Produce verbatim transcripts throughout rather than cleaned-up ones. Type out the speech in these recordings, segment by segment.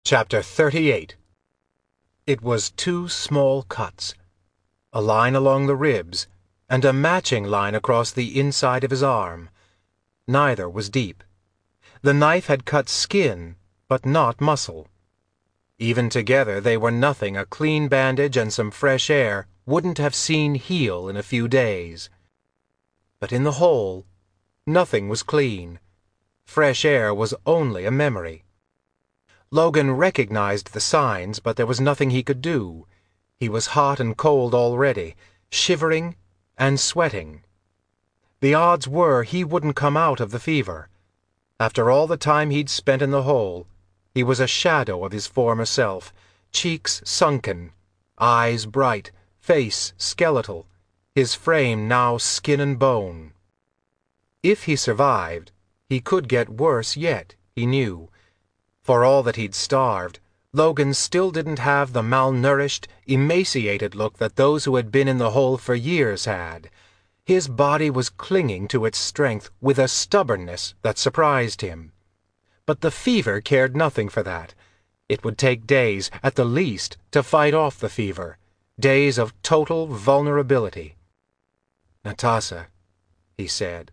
Chapter thirty-eight. It was two small cuts, a line along the ribs, and a matching line across the inside of his arm. Neither was deep. The knife had cut skin, but not muscle. Even together they were nothing a clean bandage and some fresh air wouldn't have seen heal in a few days. But in the whole, nothing was clean. Fresh air was only a memory. Logan recognized the signs, but there was nothing he could do. He was hot and cold already, shivering and sweating. The odds were he wouldn't come out of the fever. After all the time he'd spent in the hole, he was a shadow of his former self, cheeks sunken, eyes bright, face skeletal, his frame now skin and bone. If he survived, he could get worse yet, he knew. For all that he'd starved, Logan still didn't have the malnourished, emaciated look that those who had been in the hole for years had. His body was clinging to its strength with a stubbornness that surprised him. But the fever cared nothing for that. It would take days, at the least, to fight off the fever, days of total vulnerability. "Natasha," he said,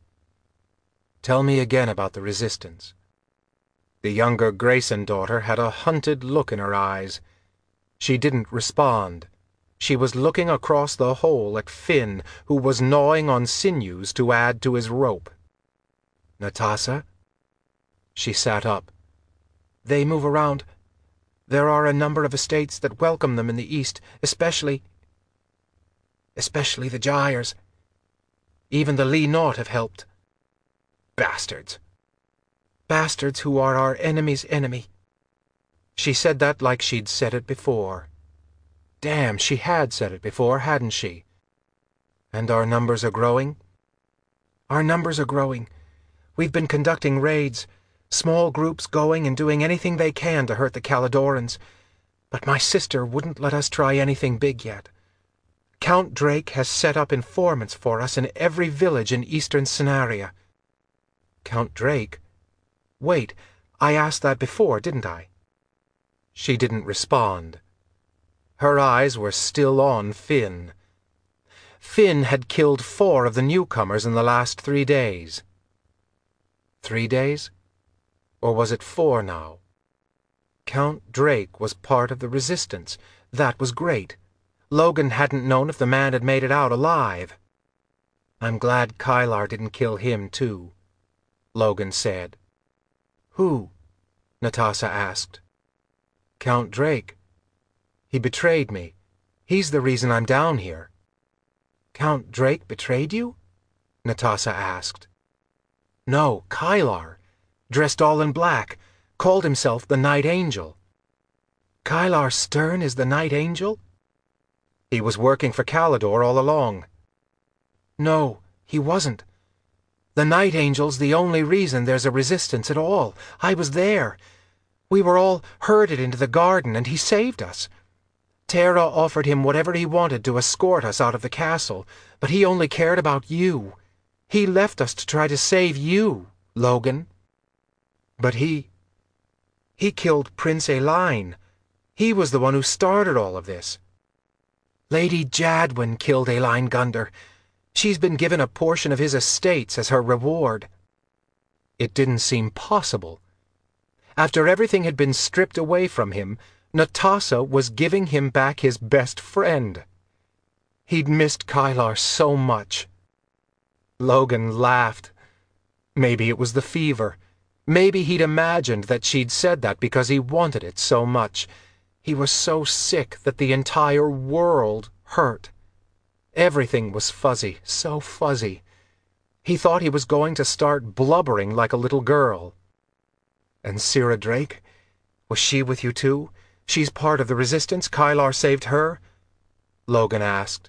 "tell me again about the resistance." The younger Grayson daughter had a hunted look in her eyes. She didn't respond. She was looking across the hole at Finn, who was gnawing on sinews to add to his rope. "Natasha?" She sat up. "They move around. There are a number of estates that welcome them in the east, especially... especially the Gyres. Even the Lee Naught have helped. Bastards. Bastards who are our enemy's enemy." She said that like she'd said it before. Damn, she had said it before, hadn't she? "And our numbers are growing?" "Our numbers are growing. We've been conducting raids, small groups going and doing anything they can to hurt the Caledorans. But my sister wouldn't let us try anything big yet. Count Drake has set up informants for us in every village in eastern Cenaria." "Count Drake? Wait, I asked that before, didn't I?" She didn't respond. Her eyes were still on Finn. Finn had killed four of the newcomers in the last three days. Three days? Or was it four now? Count Drake was part of the resistance. That was great. Logan hadn't known if the man had made it out alive. "I'm glad Kylar didn't kill him, too," Logan said. "Who?" Natasha asked. "Count Drake. He betrayed me. He's the reason I'm down here." "Count Drake betrayed you?" Natasha asked. "No, Kylar. Dressed all in black. Called himself the Night Angel." "Kylar Stern is the Night Angel?" "He was working for Calidor all along." "No, he wasn't. The Night Angel's the only reason there's a resistance at all. I was there. We were all herded into the garden, and he saved us. Terra offered him whatever he wanted to escort us out of the castle, but he only cared about you. He left us to try to save you, Logan. But he... he killed Prince Aline. He was the one who started all of this. Lady Jadwin killed Aline Gunder. She's been given a portion of his estates as her reward." It didn't seem possible. After everything had been stripped away from him, Natasha was giving him back his best friend. He'd missed Kylar so much. Logan laughed. Maybe it was the fever. Maybe he'd imagined that she'd said that because he wanted it so much. He was so sick that the entire world hurt. Everything was fuzzy, so fuzzy. He thought he was going to start blubbering like a little girl. "And Sira Drake? Was she with you too? She's part of the resistance? Kylar saved her?" Logan asked.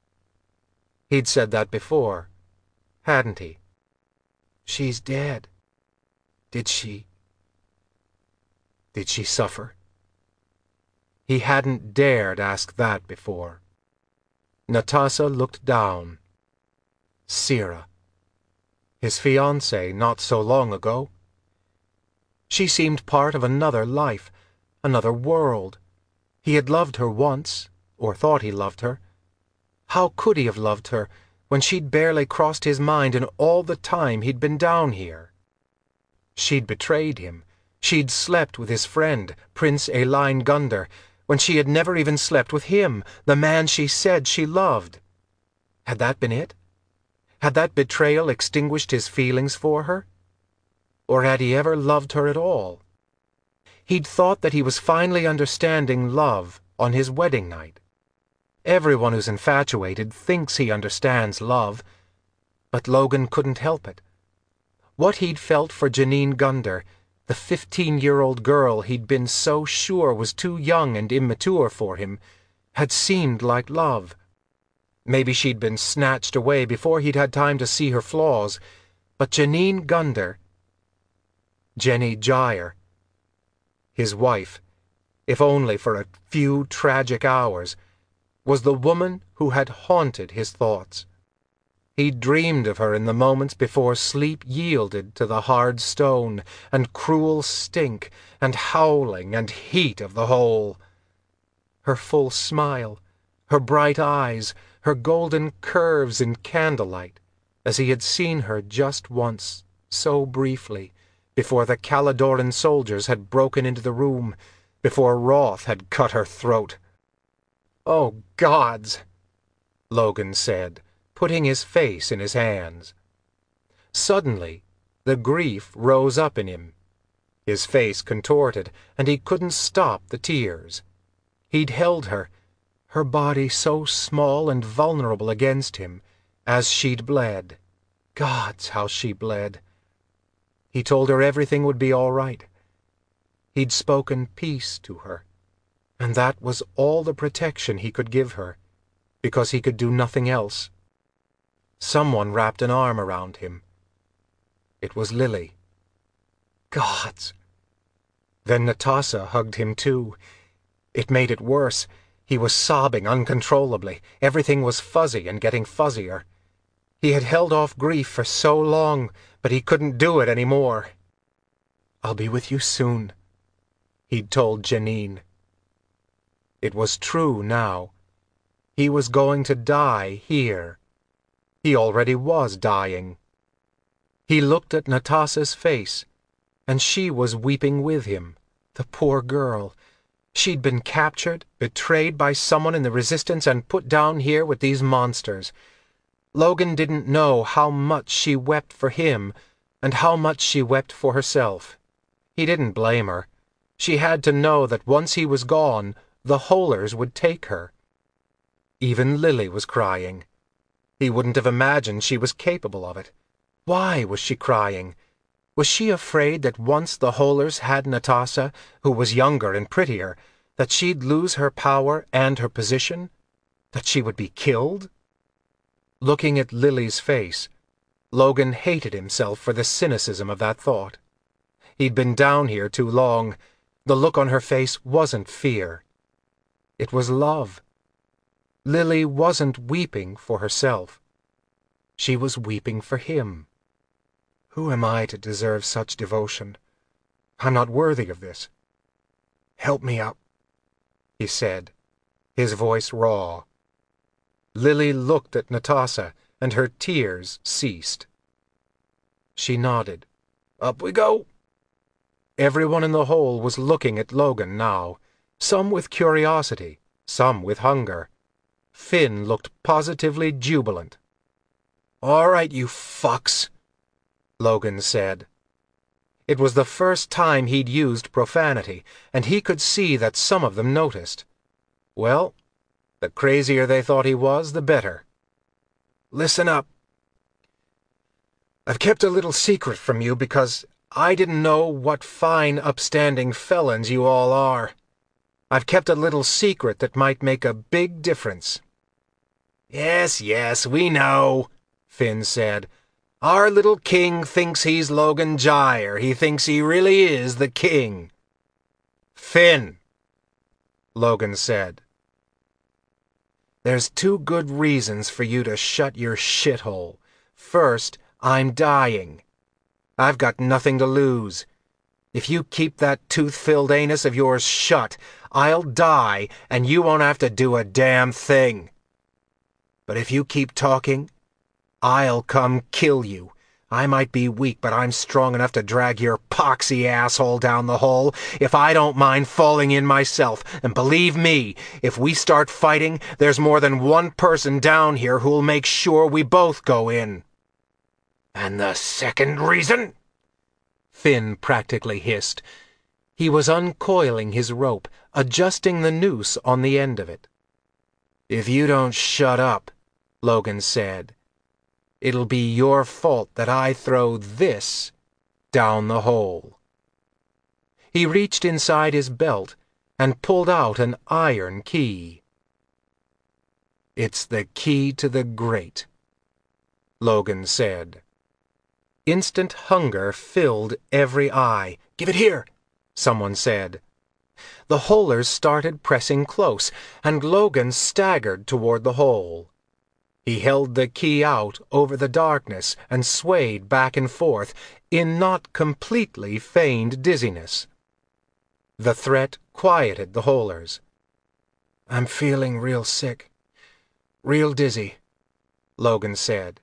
He'd said that before, hadn't he? "She's dead. Did she... did she suffer?" He hadn't dared ask that before. Natasha looked down. Sira. His fiancée not so long ago. She seemed part of another life, another world. He had loved her once, or thought he loved her. How could he have loved her when she'd barely crossed his mind in all the time he'd been down here? She'd betrayed him. She'd slept with his friend, Prince Eline Gunder, when she had never even slept with him, the man she said she loved. Had that been it? Had that betrayal extinguished his feelings for her? Or had he ever loved her at all? He'd thought that he was finally understanding love on his wedding night. Everyone who's infatuated thinks he understands love, but Logan couldn't help it. What he'd felt for Janine Gunder, the fifteen-year-old girl he'd been so sure was too young and immature for him, had seemed like love. Maybe she'd been snatched away before he'd had time to see her flaws, but Janine Gunder, Jenny Gyre, his wife, if only for a few tragic hours, was the woman who had haunted his thoughts. He dreamed of her in the moments before sleep yielded to the hard stone and cruel stink and howling and heat of the hole. Her full smile, her bright eyes, her golden curves in candlelight, as he had seen her just once, so briefly, before the Caladoran soldiers had broken into the room, before Roth had cut her throat. "Oh, gods," Logan said, putting his face in his hands. Suddenly, the grief rose up in him. His face contorted, and he couldn't stop the tears. He'd held her, her body so small and vulnerable against him, as she'd bled. Gods, how she bled. He told her everything would be all right. He'd spoken peace to her, and that was all the protection he could give her, because he could do nothing else. Someone wrapped an arm around him. It was Lily. Gods! Then Natasha hugged him too. It made it worse. He was sobbing uncontrollably. Everything was fuzzy and getting fuzzier. He had held off grief for so long, but he couldn't do it any more. "I'll be with you soon," he'd told Janine. It was true now. He was going to die here. He already was dying. He looked at Natasha's face, and she was weeping with him, the poor girl. She'd been captured, betrayed by someone in the Resistance, and put down here with these monsters. Logan didn't know how much she wept for him, and how much she wept for herself. He didn't blame her. She had to know that once he was gone, the Holers would take her. Even Lily was crying. He wouldn't have imagined she was capable of it. Why was she crying? Was she afraid that once the Holers had Natasha, who was younger and prettier, that she'd lose her power and her position? That she would be killed? Looking at Lily's face, Logan hated himself for the cynicism of that thought. He'd been down here too long. The look on her face wasn't fear. It was love. Lily wasn't weeping for herself. She was weeping for him. Who am I to deserve such devotion? I'm not worthy of this. "Help me up," he said, his voice raw. Lily looked at Natasha, and her tears ceased. She nodded. "Up we go." Everyone in the hole was looking at Logan now, some with curiosity, some with hunger. Finn looked positively jubilant. "All right, you fucks," Logan said. It was the first time he'd used profanity, and he could see that some of them noticed. Well, the crazier they thought he was, the better. "Listen up. I've kept a little secret from you because I didn't know what fine, upstanding felons you all are. I've kept a little secret that might make a big difference." "Yes, yes, we know," Finn said. "Our little king thinks he's Logan Gyre. He thinks he really is the king." "Finn," Logan said. "There's two good reasons for you to shut your shithole. First, I'm dying. I've got nothing to lose. If you keep that tooth-filled anus of yours shut, I'll die and you won't have to do a damn thing. But if you keep talking, I'll come kill you. I might be weak, but I'm strong enough to drag your poxy asshole down the hole if I don't mind falling in myself. And believe me, if we start fighting, there's more than one person down here who'll make sure we both go in. And the second reason? Finn practically hissed. He was uncoiling his rope, adjusting the noose on the end of it. If you don't shut up, Logan said, it'll be your fault that I throw this down the hole. He reached inside his belt and pulled out an iron key. It's the key to the grate, Logan said. Instant hunger filled every eye. Give it here, someone said. The holers started pressing close, and Logan staggered toward the hole. He held the key out over the darkness and swayed back and forth in not completely feigned dizziness. The threat quieted the holers. I'm feeling real sick, real dizzy, Logan said.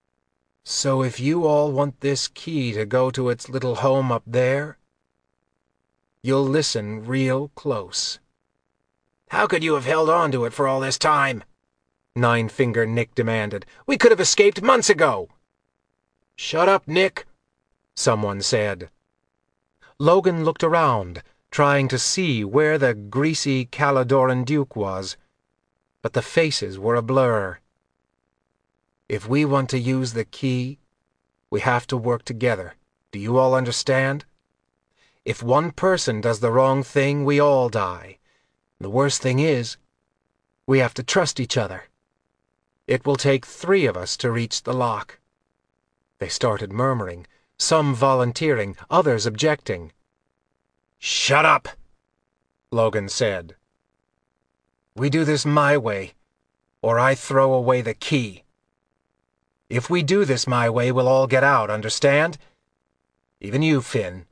So if you all want this key to go to its little home up there, you'll listen real close. How could you have held on to it for all this time? Nine-Finger Nick demanded. We could have escaped months ago. Shut up, Nick, someone said. Logan looked around, trying to see where the greasy Caladoran Duke was, but the faces were a blur. If we want to use the key, we have to work together. Do you all understand? If one person does the wrong thing, we all die. The worst thing is, we have to trust each other. It will take three of us to reach the lock. They started murmuring, some volunteering, others objecting. Shut up, Logan said. We do this my way, or I throw away the key. If we do this my way, we'll all get out, understand? Even you, Finn.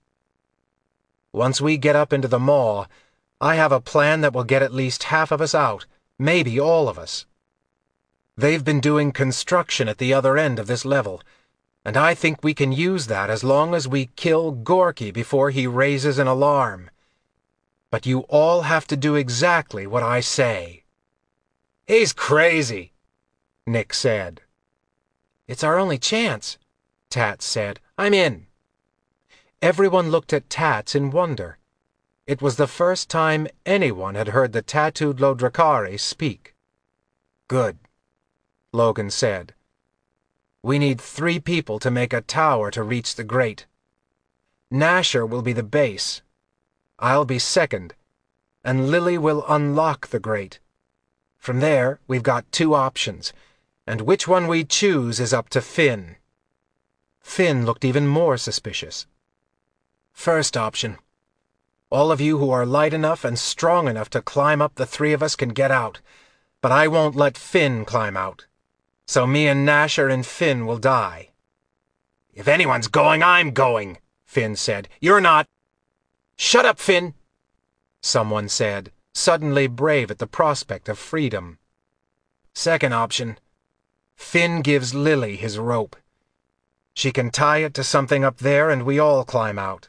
Once we get up into the maw, I have a plan that will get at least half of us out, maybe all of us. They've been doing construction at the other end of this level, and I think we can use that as long as we kill Gorky before he raises an alarm. But you all have to do exactly what I say. He's crazy, Nick said. It's our only chance, Tats said. I'm in. Everyone looked at Tats in wonder. It was the first time anyone had heard the tattooed Lodrakari speak. Good, Logan said. We need three people to make a tower to reach the grate. Nasher will be the base. I'll be second, and Lily will unlock the grate. From there, we've got two options, and which one we choose is up to Finn. Finn looked even more suspicious. First option. All of you who are light enough and strong enough to climb up the three of us can get out, but I won't let Finn climb out. So me and Nasher and Finn will die. If anyone's going, I'm going, Finn said. You're not. Shut up, Finn, someone said, suddenly brave at the prospect of freedom. Second option. Finn gives Lily his rope. She can tie it to something up there and we all climb out.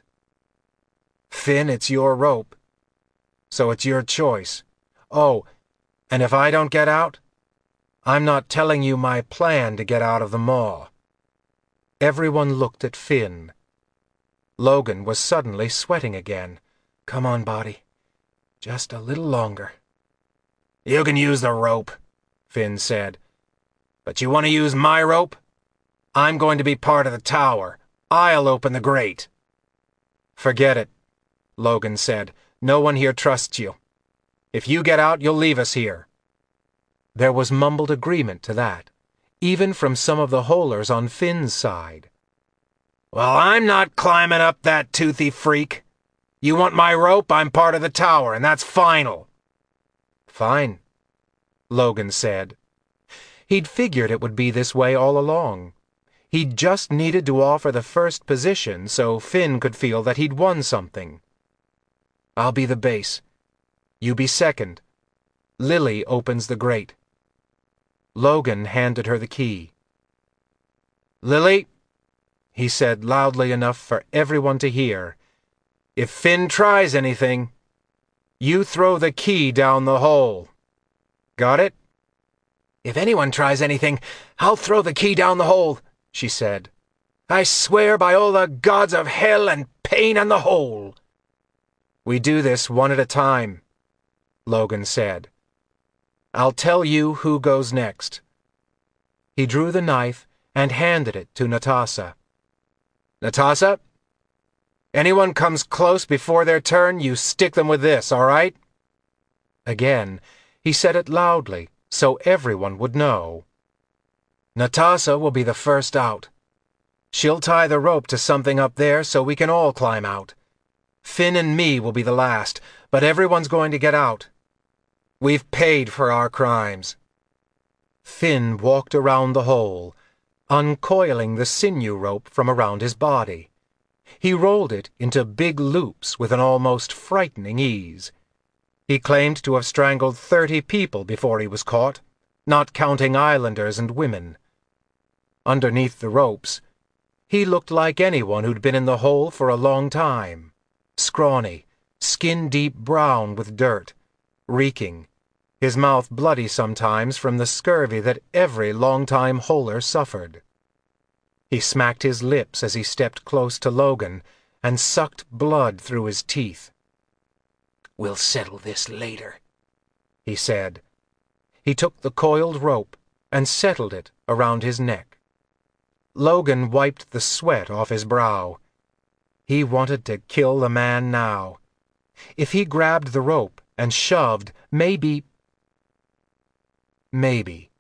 Finn, it's your rope, so it's your choice. Oh, and if I don't get out, I'm not telling you my plan to get out of the maw. Everyone looked at Finn. Logan was suddenly sweating again. Come on, Body. Just a little longer. You can use the rope, Finn said. But you want to use my rope? I'm going to be part of the tower. I'll open the grate. Forget it, Logan said. No one here trusts you. If you get out, you'll leave us here. There was mumbled agreement to that, even from some of the holers on Finn's side. Well, I'm not climbing up that toothy freak. You want my rope, I'm part of the tower, and that's final. Fine, Logan said. He'd figured it would be this way all along. He just needed to offer the first position so Finn could feel that he'd won something. "I'll be the base. You be second. Lily opens the grate." Logan handed her the key. "Lily," he said loudly enough for everyone to hear, "if Finn tries anything, you throw the key down the hole. Got it?" "If anyone tries anything, I'll throw the key down the hole," she said. "I swear by all the gods of hell and pain and the hole." "We do this one at a time," Logan said. "I'll tell you who goes next." He drew the knife and handed it to Natasa. "Natasa, anyone comes close before their turn, you stick them with this, all right?" Again, he said it loudly, so everyone would know. "Natasa will be the first out. She'll tie the rope to something up there so we can all climb out. Finn and me will be the last, but everyone's going to get out. We've paid for our crimes." Finn walked around the hole, uncoiling the sinew rope from around his body. He rolled it into big loops with an almost frightening ease. He claimed to have strangled thirty people before he was caught, not counting islanders and women. Underneath the ropes, he looked like anyone who'd been in the hole for a long time. Scrawny, skin-deep brown with dirt, reeking, his mouth bloody sometimes from the scurvy that every long-time holer suffered. He smacked his lips as he stepped close to Logan and sucked blood through his teeth. "We'll settle this later," he said. He took the coiled rope and settled it around his neck. Logan wiped the sweat off his brow. He wanted to kill the man now. If he grabbed the rope and shoved, maybe... Maybe.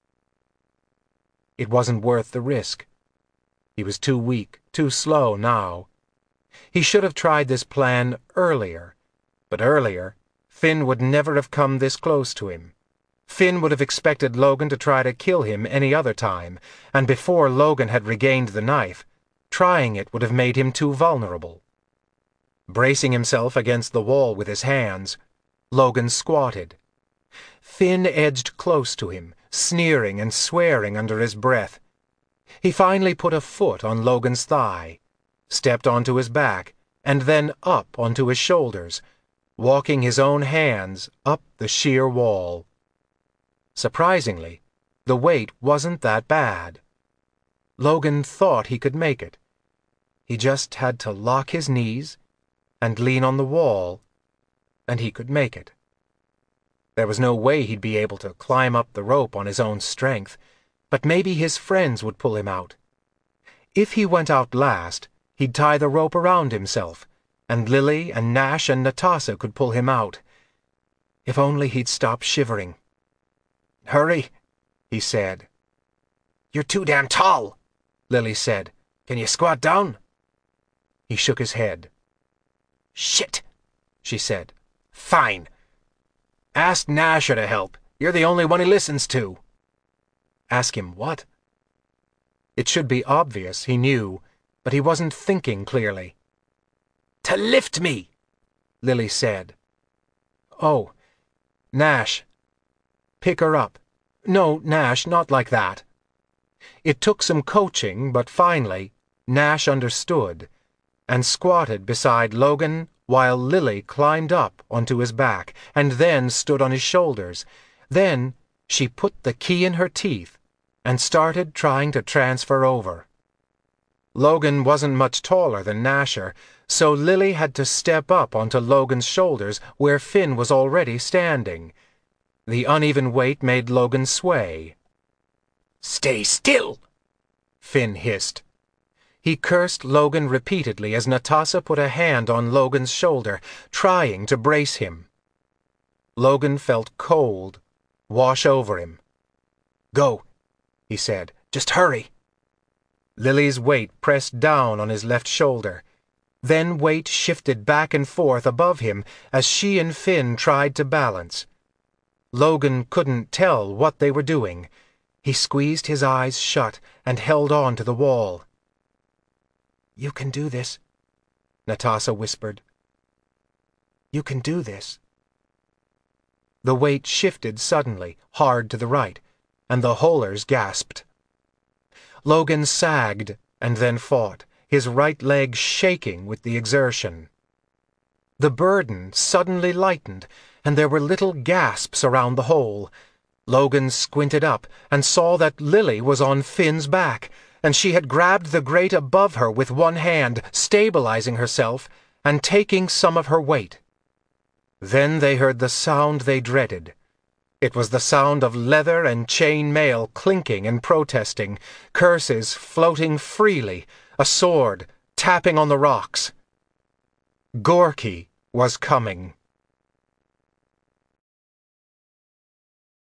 It wasn't worth the risk. He was too weak, too slow now. He should have tried this plan earlier, but earlier, Finn would never have come this close to him. Finn would have expected Logan to try to kill him any other time, and before Logan had regained the knife, trying it would have made him too vulnerable. Bracing himself against the wall with his hands, Logan squatted. Finn edged close to him, sneering and swearing under his breath. He finally put a foot on Logan's thigh, stepped onto his back, and then up onto his shoulders, walking his own hands up the sheer wall. Surprisingly, the weight wasn't that bad. Logan thought he could make it. He just had to lock his knees and lean on the wall, and he could make it. There was no way he'd be able to climb up the rope on his own strength, but maybe his friends would pull him out. If he went out last, he'd tie the rope around himself, and Lily and Nash and Natasa could pull him out. If only he'd stop shivering. "Hurry," he said. "You're too damn tall," Lily said. "Can you squat down?" He shook his head. "Shit," she said. "Fine. Ask Nasher to help. You're the only one he listens to." Ask him what? It should be obvious, he knew, but he wasn't thinking clearly. "To lift me," Lily said. "Oh, Nash. Pick her up. No, Nash, not like that." It took some coaching, but finally, Nash understood, and squatted beside Logan while Lily climbed up onto his back, and then stood on his shoulders. Then she put the key in her teeth and started trying to transfer over. Logan wasn't much taller than Nasher, so Lily had to step up onto Logan's shoulders where Finn was already standing. The uneven weight made Logan sway. "Stay still," Finn hissed. He cursed Logan repeatedly as Natasa put a hand on Logan's shoulder, trying to brace him. Logan felt cold wash over him. "Go," he said. "Just hurry." Lily's weight pressed down on his left shoulder. Then weight shifted back and forth above him as she and Finn tried to balance. Logan couldn't tell what they were doing. He squeezed his eyes shut and held on to the wall. "You can do this," Natasa whispered. "You can do this." The weight shifted suddenly, hard to the right, and the holers gasped. Logan sagged and then fought, his right leg shaking with the exertion. The burden suddenly lightened, and there were little gasps around the hole. Logan squinted up and saw that Lily was on Finn's back, and she had grabbed the grate above her with one hand, stabilizing herself and taking some of her weight. Then they heard the sound they dreaded. It was the sound of leather and chain mail clinking and protesting, curses floating freely, a sword tapping on the rocks. Gorky was coming.